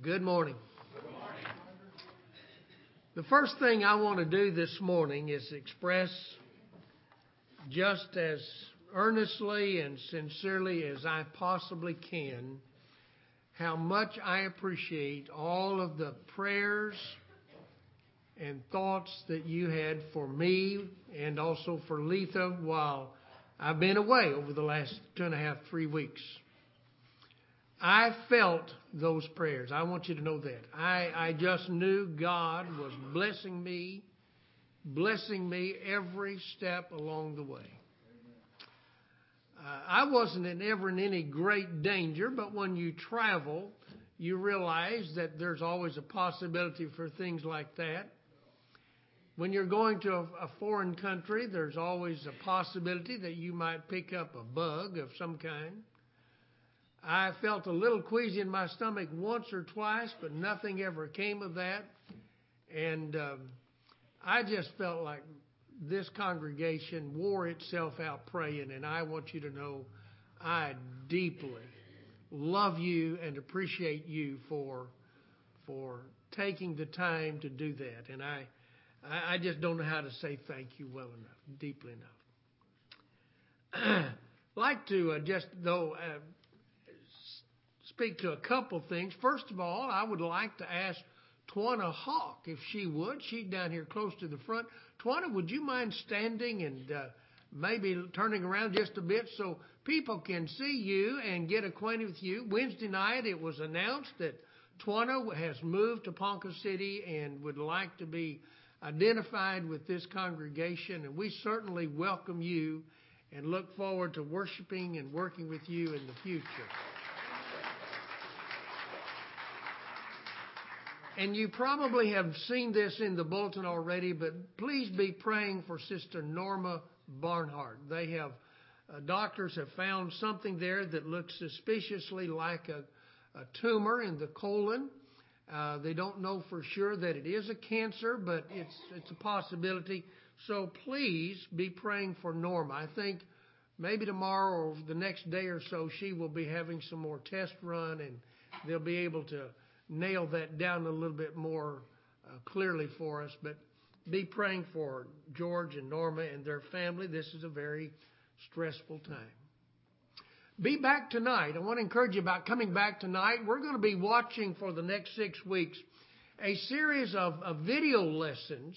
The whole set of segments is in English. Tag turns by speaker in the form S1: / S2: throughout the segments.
S1: Good morning. The first thing I want to do this morning is express just as earnestly and sincerely as I possibly can how much I appreciate all of the prayers and thoughts that you had for me and also for Letha while I've been away over the last 2.5, 3 weeks. I felt those prayers. I want you to know that. I just knew God was blessing me every step along the way. I wasn't ever in any great danger, but when you travel, you realize that there's always a possibility for things like that. When you're going to a foreign country, there's always a possibility that you might pick up a bug of some kind. I felt a little queasy in my stomach once or twice, but nothing ever came of that. And I just felt like this congregation wore itself out praying, and I want you to know I deeply love you and appreciate you for taking the time to do that. And I just don't know how to say thank you well enough, deeply enough. Like to speak to a couple things. First of all, I would like to ask Twana Hawk if she would. She's down here close to the front. Twana, would you mind standing and maybe turning around just a bit so people can see you and get acquainted with you? Wednesday night it was announced that Twana has moved to Ponca City and would like to be identified with this congregation, and we certainly welcome you and look forward to worshiping and working with you in the future. And you probably have seen this in the bulletin already, but please be praying for Sister Norma Barnhart. They have doctors have found something there that looks suspiciously like a tumor in the colon. They don't know for sure that it is a cancer, but it's a possibility. So please be praying for Norma. I think maybe tomorrow or the next day or so she will be having some more tests run, and they'll be able to nail that down a little bit more clearly for us. But be praying for George and Norma and their family. This is a very stressful time. Be back tonight. I want to encourage you about coming back tonight. We're going to be watching for the next 6 weeks a series of video lessons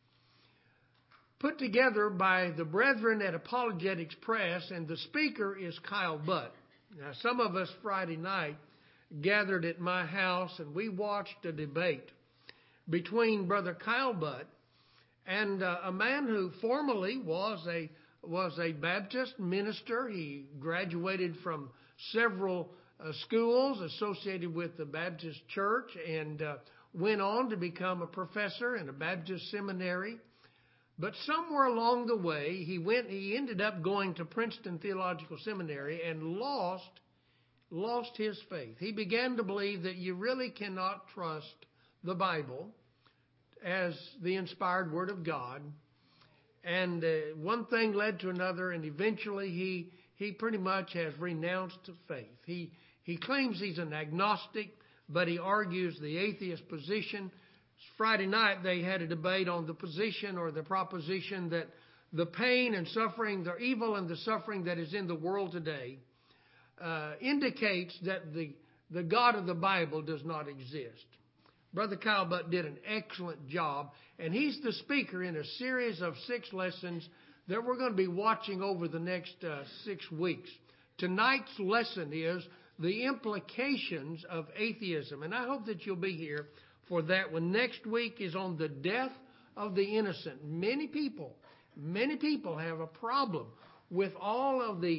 S1: put together by the brethren at Apologetics Press, and the speaker is Kyle Butt. Now, some of us Friday night gathered at my house, and we watched a debate between Brother Kyle Butt and a man who formerly was a Baptist minister. He graduated from several schools associated with the Baptist Church and went on to become a professor in a Baptist seminary. But somewhere along the way, he ended up going to Princeton Theological Seminary and lost his faith. He began to believe that you really cannot trust the Bible as the inspired Word of God. And one thing led to another, and eventually he pretty much has renounced faith. He claims he's an agnostic, but he argues the atheist position. Friday night they had a debate on the position or the proposition that the pain and suffering, the evil and the suffering that is in the world today indicates that the God of the Bible does not exist. Brother Kyle Butt did an excellent job, and he's the speaker in a series of 6 lessons that we're going to be watching over the next 6 weeks. Tonight's lesson is the implications of atheism, and I hope that you'll be here for that one. Next week is on the death of the innocent. Many people have a problem with all of the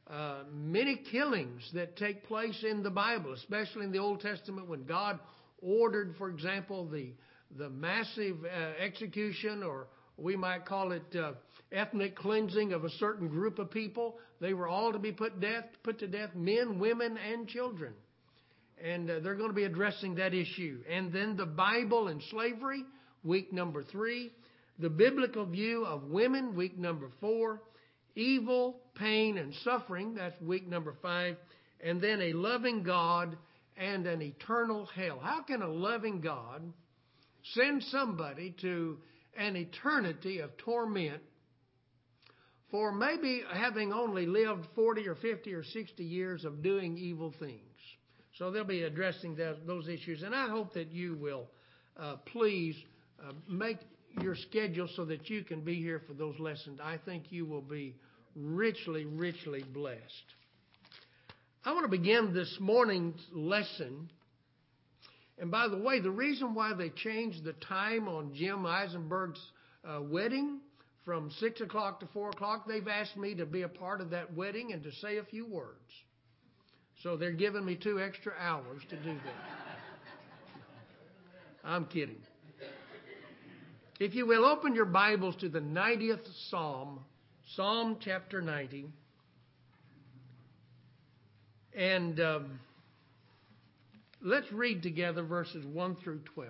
S1: many killings that take place in the Bible, especially in the Old Testament when God ordered, for example, the massive execution, or we might call it ethnic cleansing of a certain group of people. They were all to be put to death, men, women, and children. And they're going to be addressing that issue. And then the Bible and slavery, week number 3. The biblical view of women, week number 4. Evil, pain, and suffering, that's week number 5. And then a loving God and an eternal hell. How can a loving God send somebody to an eternity of torment for maybe having only lived 40 or 50 or 60 years of doing evil things? So they'll be addressing those issues, and I hope that you will please make your schedule so that you can be here for those lessons. I think you will be richly, richly blessed. I want to begin this morning's lesson. And by the way, the reason why they changed the time on Jim Eisenberg's wedding from 6 o'clock to 4 o'clock, they've asked me to be a part of that wedding and to say a few words. So they're giving me 2 extra hours to do that. I'm kidding. If you will, open your Bibles to the 90th Psalm, Psalm chapter 90. And let's read together verses 1 through 12.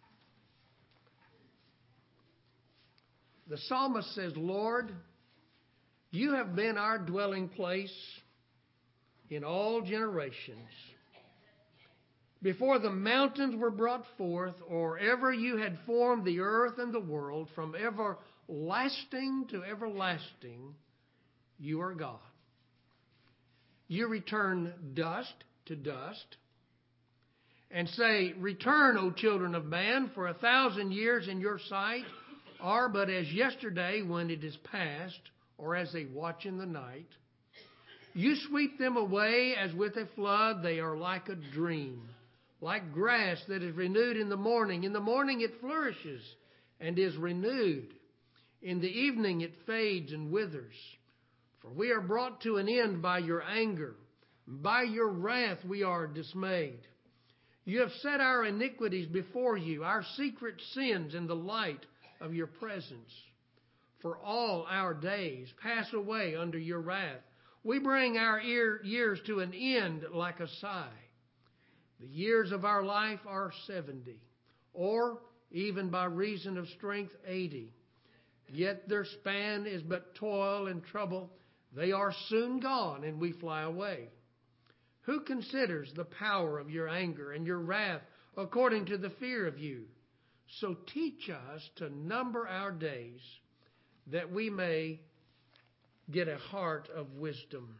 S1: The psalmist says, Lord, you have been our dwelling place in all generations. Before the mountains were brought forth, or ever you had formed the earth and the world, from everlasting to everlasting, you are God. You return dust to dust, and say, Return, O children of man, for 1,000 years in your sight are but as yesterday when it is past, or as a watch in the night. You sweep them away as with a flood. They are like a dream, like grass that is renewed in the morning. In the morning it flourishes and is renewed. In the evening it fades and withers. For we are brought to an end by your anger. By your wrath we are dismayed. You have set our iniquities before you, our secret sins in the light of your presence. For all our days pass away under your wrath. We bring our years to an end like a sigh. The years of our life are 70, or even by reason of strength 80. Yet their span is but toil and trouble. They are soon gone, and we fly away. Who considers the power of your anger and your wrath according to the fear of you? So teach us to number our days, that we may get a heart of wisdom.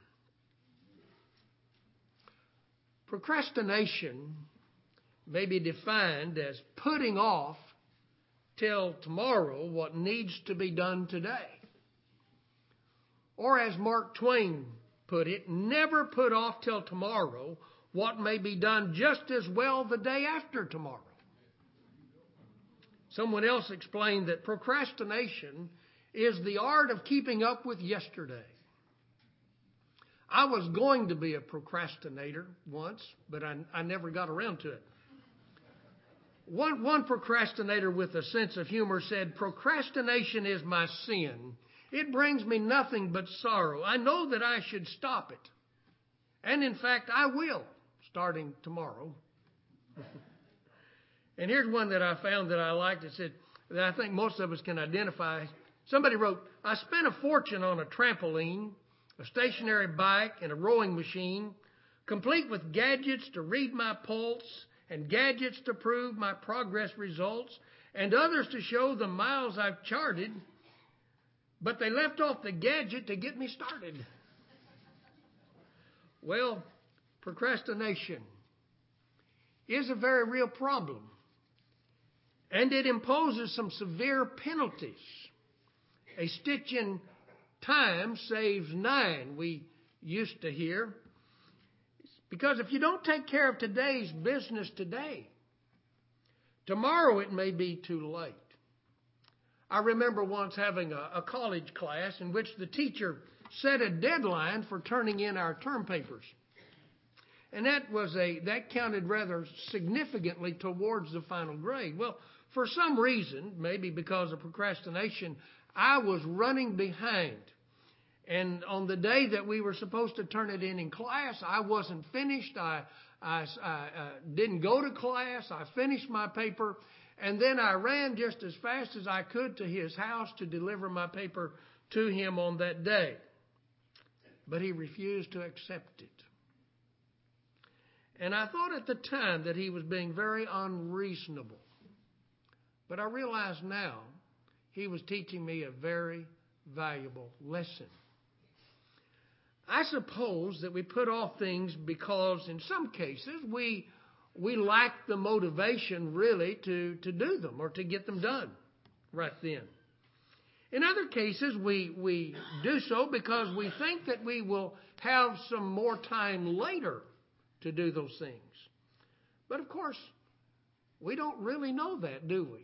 S1: Procrastination may be defined as putting off till tomorrow what needs to be done today. Or as Mark Twain put it, never put off till tomorrow what may be done just as well the day after tomorrow. Someone else explained that procrastination is the art of keeping up with yesterday. I was going to be a procrastinator once, but I never got around to it. One procrastinator with a sense of humor said, Procrastination is my sin. It brings me nothing but sorrow. I know that I should stop it. And in fact, I will, starting tomorrow. And here's one that I found that I liked. It said, that I think most of us can identify. Somebody wrote, I spent a fortune on a trampoline, a stationary bike, and a rowing machine, complete with gadgets to read my pulse and gadgets to prove my progress results and others to show the miles I've charted, but they left off the gadget to get me started. Well, procrastination is a very real problem, and it imposes some severe penalties. A stitch in time saves 9, we used to hear. Because if you don't take care of today's business today, tomorrow it may be too late. I remember once having a college class in which the teacher set a deadline for turning in our term papers. And that counted rather significantly towards the final grade. Well, for some reason, maybe because of procrastination, I was running behind. And on the day that we were supposed to turn it in class, I wasn't finished. I didn't go to class. I finished my paper. And then I ran just as fast as I could to his house to deliver my paper to him on that day. But he refused to accept it. And I thought at the time that he was being very unreasonable. But I realize now he was teaching me a very valuable lesson. I suppose that we put off things because in some cases we lack the motivation really to do them or to get them done right then. In other cases, we do so because we think that we will have some more time later to do those things. But of course, we don't really know that, do we?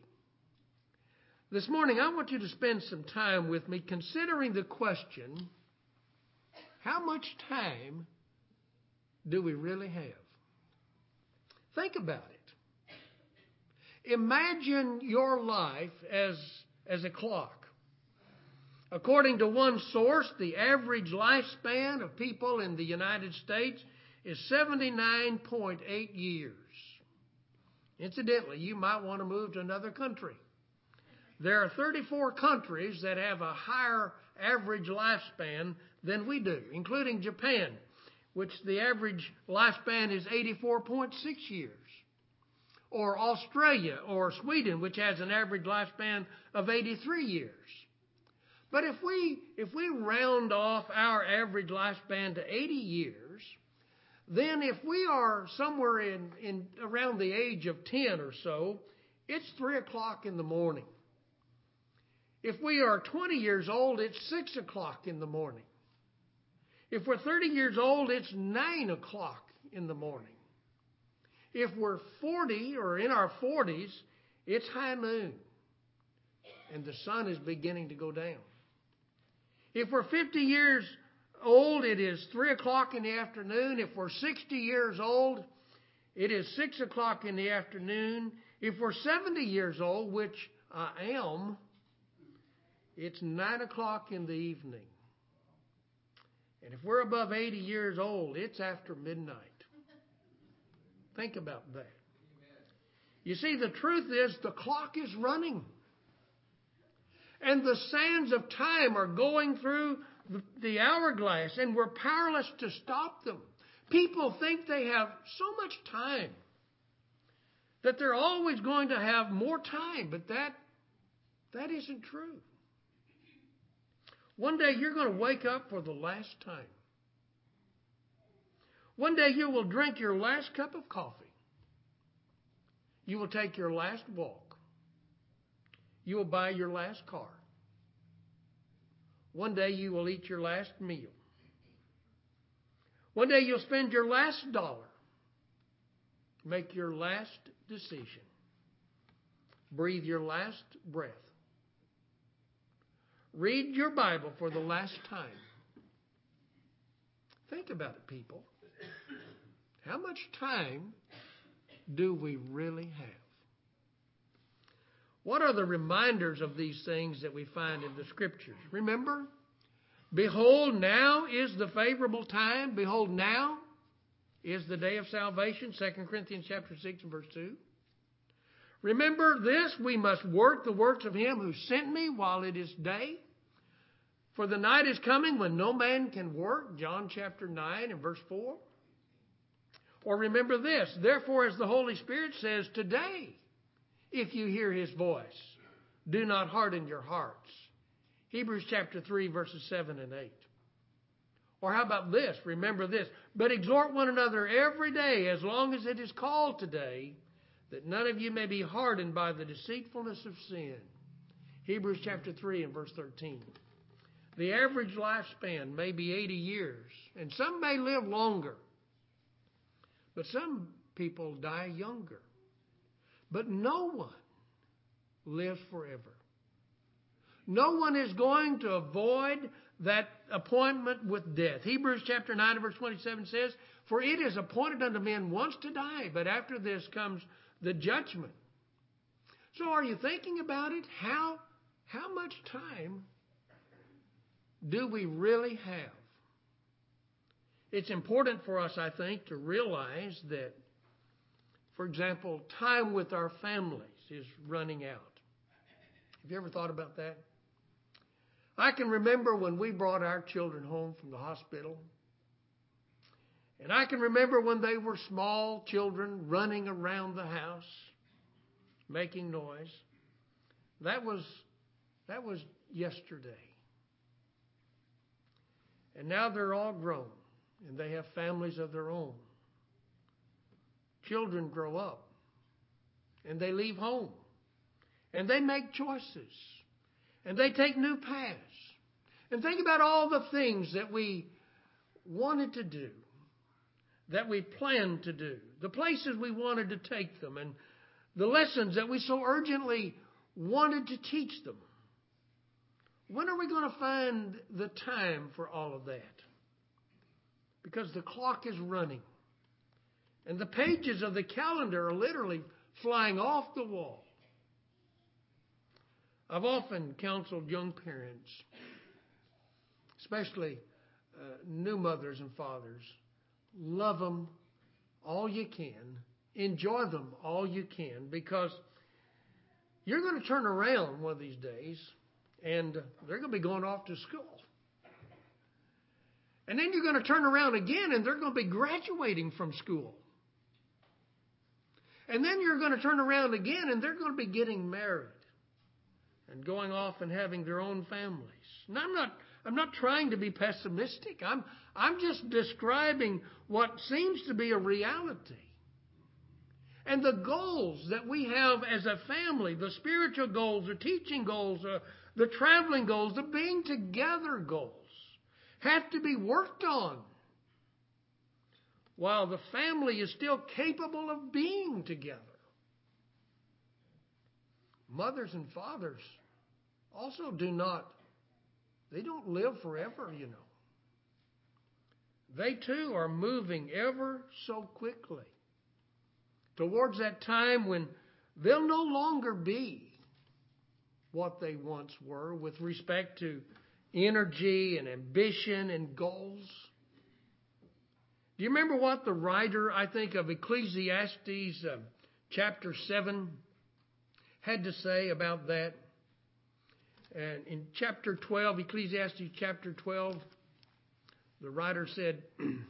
S1: This morning, I want you to spend some time with me considering the question, how much time do we really have? Think about it. Imagine your life as a clock. According to one source, the average lifespan of people in the United States is 79.8 years. Incidentally, you might want to move to another country. There are 34 countries that have a higher average lifespan than we do, including Japan, which the average lifespan is 84.6 years. Or Australia or Sweden, which has an average lifespan of 83 years. But if we round off our average lifespan to 80 years, then if we are somewhere in around the age of 10 or so, it's 3 o'clock in the morning. If we are 20 years old, it's 6 o'clock in the morning. If we're 30 years old, it's 9 o'clock in the morning. If we're 40 or in our 40s, it's high noon, and the sun is beginning to go down. If we're 50 years old, it is 3 o'clock in the afternoon. If we're 60 years old, it is 6 o'clock in the afternoon. If we're 70 years old, which I am, it's 9 o'clock in the evening. And if we're above 80 years old, it's after midnight. Think about that. You see, the truth is the clock is running. And the sands of time are going through the hourglass, and we're powerless to stop them. People think they have so much time, that they're always going to have more time, but that isn't true. One day you're going to wake up for the last time. One day you will drink your last cup of coffee. You will take your last walk. You will buy your last car. One day you will eat your last meal. One day you'll spend your last dollar. Make your last decision. Breathe your last breath. Read your Bible for the last time. Think about it, people. How much time do we really have? What are the reminders of these things that we find in the Scriptures? Remember, behold, now is the favorable time. Behold, now is the day of salvation. 2 Corinthians chapter 6 and verse 2. Remember this, we must work the works of him who sent me while it is day. For the night is coming when no man can work. John chapter 9 and verse 4. Or remember this, therefore as the Holy Spirit says today, if you hear his voice, do not harden your hearts. Hebrews chapter 3 verses 7 and 8. Or how about this? Remember this. But exhort one another every day as long as it is called today, that none of you may be hardened by the deceitfulness of sin. Hebrews chapter 3 and verse 13. The average lifespan may be 80 years, and some may live longer. But some people die younger. But no one lives forever. No one is going to avoid that appointment with death. Hebrews chapter 9 and verse 27 says, for it is appointed unto men once to die, but after this comes the judgment. So are you thinking about it? How much time do we really have? It's important for us, I think, to realize that, for example, time with our families is running out. Have you ever thought about that? I can remember when we brought our children home from the hospital, And I can remember when they were small children running around the house, making noise. That was yesterday. And now they're all grown, and they have families of their own. Children grow up, and they leave home, and they make choices, and they take new paths. And think about all the things that we wanted to do, that we planned to do, the places we wanted to take them, and the lessons that we so urgently wanted to teach them. When are we going to find the time for all of that? Because the clock is running. And the pages of the calendar are literally flying off the wall. I've often counseled young parents, especially new mothers and fathers. Love them all you can. Enjoy them all you can, because you're going to turn around one of these days and they're going to be going off to school. And then you're going to turn around again and they're going to be graduating from school. And then you're going to turn around again and they're going to be getting married and going off and having their own families. And I'm not trying to be pessimistic. I'm just describing what seems to be a reality. And the goals that we have as a family, the spiritual goals, the teaching goals, the traveling goals, the being together goals, have to be worked on while the family is still capable of being together. Mothers and fathers also don't live forever, you know. They too are moving ever so quickly towards that time when they'll no longer be what they once were with respect to energy and ambition and goals. Do you remember what the writer, I think, of Ecclesiastes chapter 7 had to say about that? And in chapter 12, Ecclesiastes chapter 12, the writer said,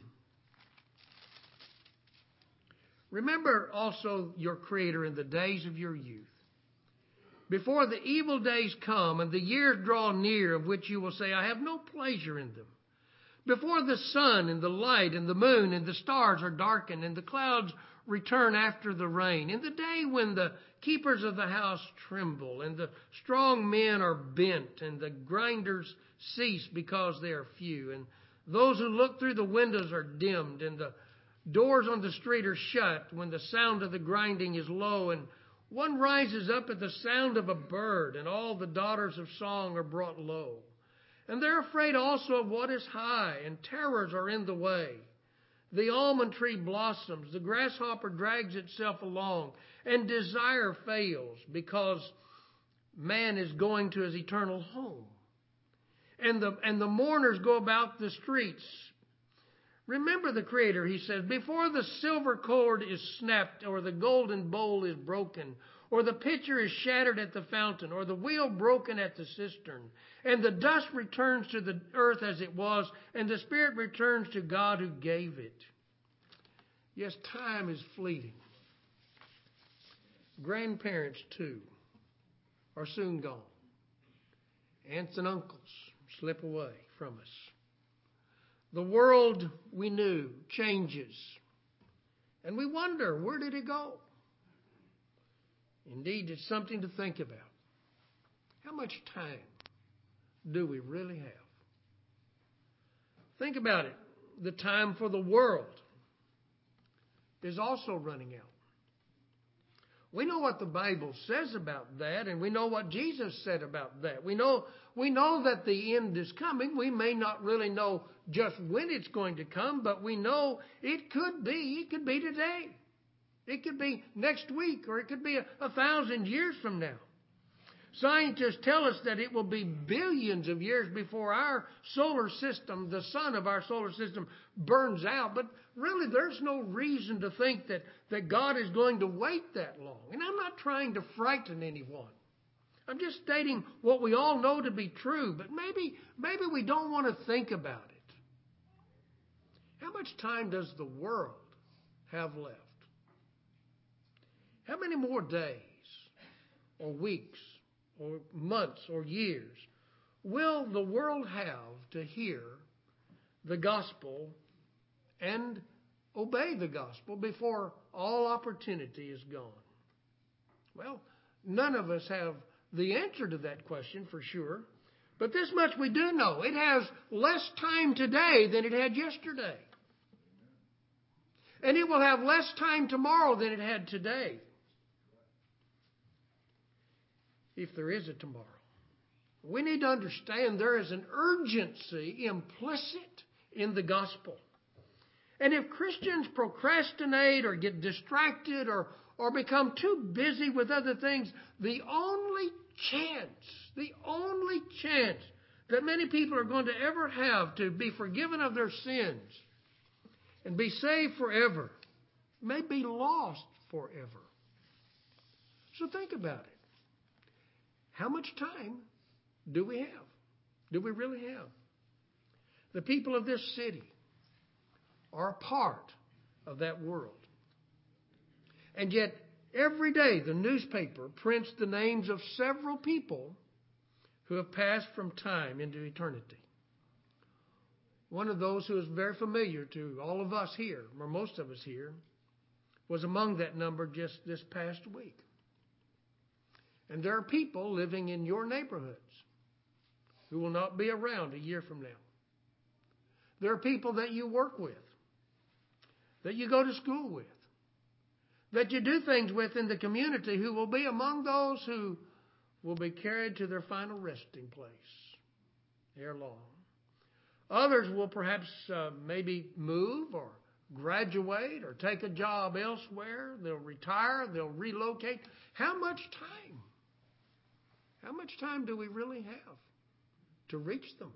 S1: "Remember also your Creator in the days of your youth, before the evil days come and the years draw near, of which you will say, I have no pleasure in them. Before the sun and the light and the moon and the stars are darkened and the clouds return after the rain, in the day when the keepers of the house tremble and the strong men are bent and the grinders cease because they are few, and those who look through the windows are dimmed and the doors on the street are shut, when the sound of the grinding is low and one rises up at the sound of a bird, and all the daughters of song are brought low. And they're afraid also of what is high, and terrors are in the way. The almond tree blossoms, the grasshopper drags itself along, and desire fails, because man is going to his eternal home. And the mourners go about the streets. Remember the Creator," he says, "before the silver cord is snapped, or the golden bowl is broken, or the pitcher is shattered at the fountain, or the wheel broken at the cistern, and the dust returns to the earth as it was, and the spirit returns to God who gave it." Yes, time is fleeting. Grandparents, too, are soon gone. Aunts and uncles slip away from us. The world we knew changes, and we wonder, where did it go? Indeed, it's something to think about. How much time do we really have? Think about it. The time for the world is also running out. We know what the Bible says about that, and we know what Jesus said about that. We know that the end is coming. We may not really know just when it's going to come, but we know it could be today. It could be next week, or it could be 1,000 years from now. Scientists tell us that it will be billions of years before our solar system, the sun of our solar system, burns out. But really, there's no reason to think that God is going to wait that long. And I'm not trying to frighten anyone. I'm just stating what we all know to be true, but maybe we don't want to think about it. how much time does the world have left? How many more days or weeks or months or years will the world have to hear the gospel and obey the gospel before all opportunity is gone? Well, none of us have the answer to that question for sure. But this much we do know. It has less time today than it had yesterday. And it will have less time tomorrow than it had today. If there is a tomorrow. We need to understand there is an urgency implicit in the gospel. And if Christians procrastinate or get distracted or become too busy with other things, the only chance that many people are going to ever have to be forgiven of their sins and be saved forever may be lost forever. So think about it. How much time do we have? Do we really have? The people of this city are a part of that world. And yet, every day the newspaper prints the names of several people who have passed from time into eternity. One of those who is very familiar to all of us here, or most of us here, was among that number just this past week. And there are people living in your neighborhoods who will not be around a year from now. There are people that you work with, that you go to school with, that you do things with in the community who will be among those who will be carried to their final resting place ere long. Others will perhaps maybe move or graduate or take a job elsewhere. They'll retire. They'll relocate. How much time? How much time do we really have to reach them?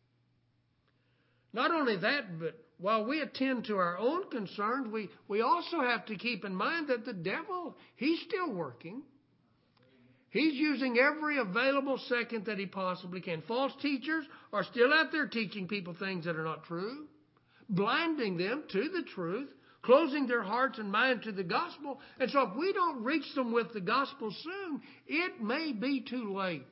S1: Not only that, but while we attend to our own concerns, we also have to keep in mind that the devil, he's still working. He's using every available second that he possibly can. False teachers are still out there teaching people things that are not true, blinding them to the truth, closing their hearts and minds to the gospel. And so if we don't reach them with the gospel soon, it may be too late.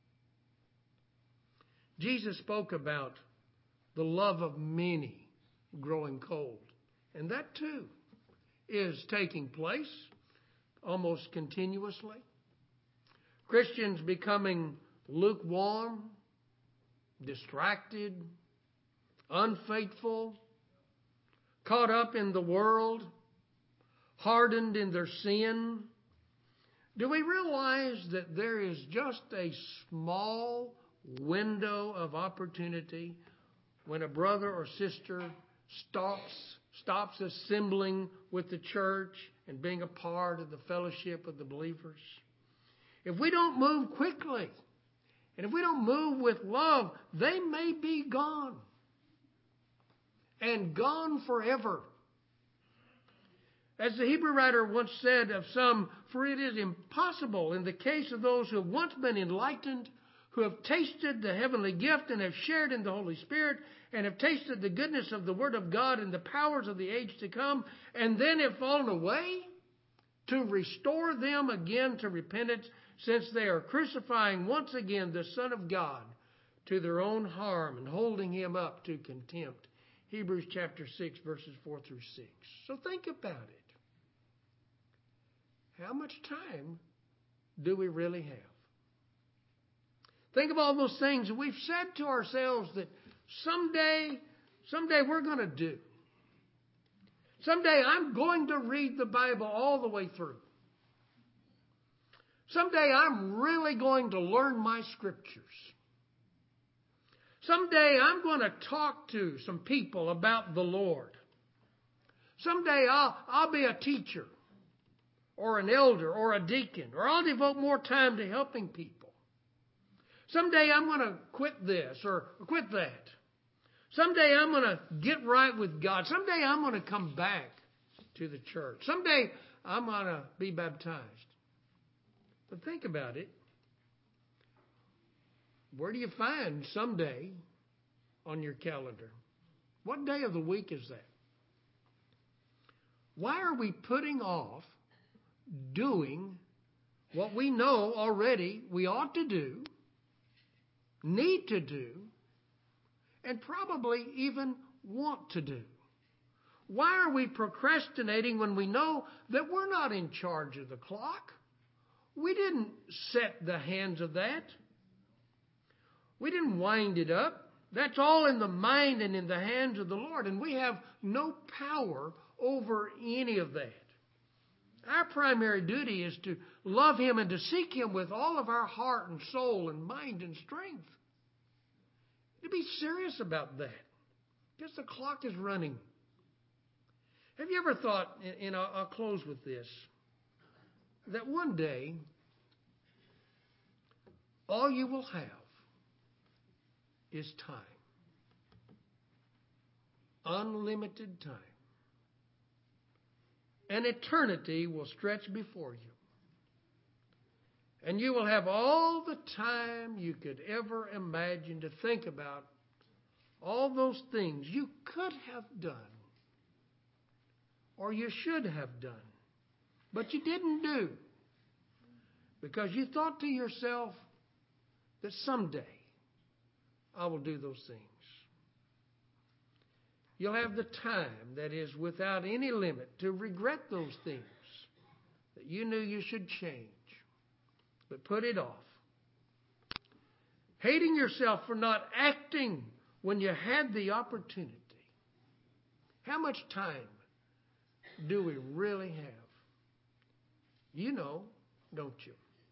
S1: Jesus spoke about the love of many growing cold. And that too is taking place almost continuously. Christians becoming lukewarm, distracted, unfaithful, caught up in the world, hardened in their sin. Do we realize that there is just a small window of opportunity when a brother or sister stops assembling with the church and being a part of the fellowship of the believers? If we don't move quickly, and if we don't move with love, they may be gone. And gone forever. As the Hebrew writer once said of some, for it is impossible in the case of those who have once been enlightened, who have tasted the heavenly gift and have shared in the Holy Spirit, and have tasted the goodness of the Word of God and the powers of the age to come, and then have fallen away, to restore them again to repentance, since they are crucifying once again the Son of God to their own harm and holding him up to contempt. Hebrews chapter 6, verses 4 through 6. So think about it. How much time do we really have? Think of all those things that we've said to ourselves that someday we're going to do. Someday I'm going to read the Bible all the way through. Someday I'm really going to learn my scriptures. Someday I'm going to talk to some people about the Lord. Someday I'll be a teacher or an elder or a deacon, or I'll devote more time to helping people. Someday I'm going to quit this or quit that. Someday I'm going to get right with God. Someday I'm going to come back to the church. Someday I'm going to be baptized. But think about it. Where do you find someday on your calendar? What day of the week is that? Why are we putting off doing what we know already we ought to do, need to do, and probably even want to do? Why are we procrastinating when we know that we're not in charge of the clock? We didn't set the hands of that. We didn't wind it up. That's all in the mind and in the hands of the Lord, and we have no power over any of that. Our primary duty is to love Him and to seek Him with all of our heart and soul and mind and strength. To be serious about that, because the clock is running. Have you ever thought, and I'll close with this, that one day all you will have is time. Unlimited time. An eternity will stretch before you. And you will have all the time you could ever imagine to think about all those things you could have done or you should have done, but you didn't do because you thought to yourself that someday I will do those things. You'll have the time that is without any limit to regret those things that you knew you should change, but put it off. Hating yourself for not acting when you had the opportunity. How much time do we really have? You know, don't you?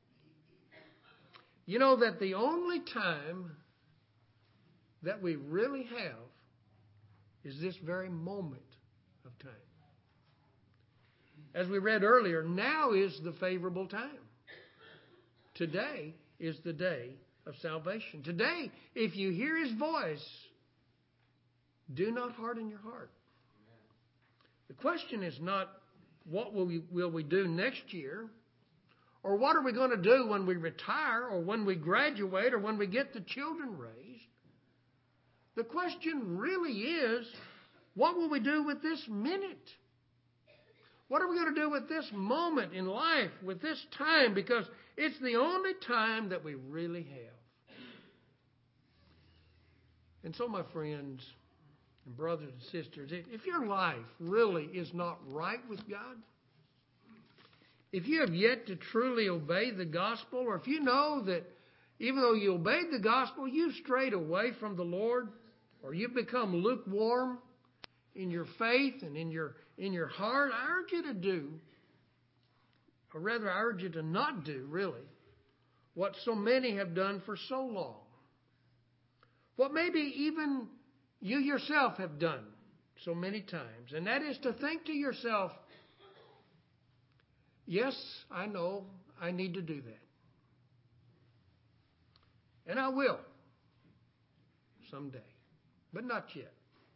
S1: You know that the only time that we really have is this very moment of time. As we read earlier, now is the favorable time. Today is the day of salvation. Today, if you hear His voice, do not harden your heart. The question is not what will we do next year, or what are we going to do when we retire, or when we graduate, or when we get the children raised. The question really is, what will we do with this minute? What are we going to do with this moment in life, with this time? Because it's the only time that we really have. And so, my friends and brothers and sisters, if your life really is not right with God, if you have yet to truly obey the gospel, or if you know that even though you obeyed the gospel, you've strayed away from the Lord, or you've become lukewarm in your faith and in your heart, I urge you to do, or rather I urge you to not do, really, what so many have done for so long. What maybe even you yourself have done so many times, and that is to think to yourself, yes, I know I need to do that. And I will someday, but not yet.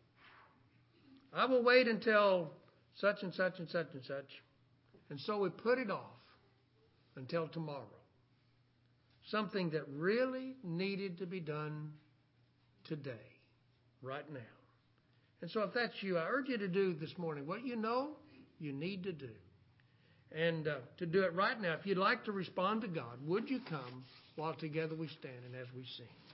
S1: I will wait until such and such and such and such. And so we put it off until tomorrow. Something that really needed to be done today, right now. And so if that's you, I urge you to do this morning what you know you need to do. And to do it right now, if you'd like to respond to God, would you come while together we stand and as we sing?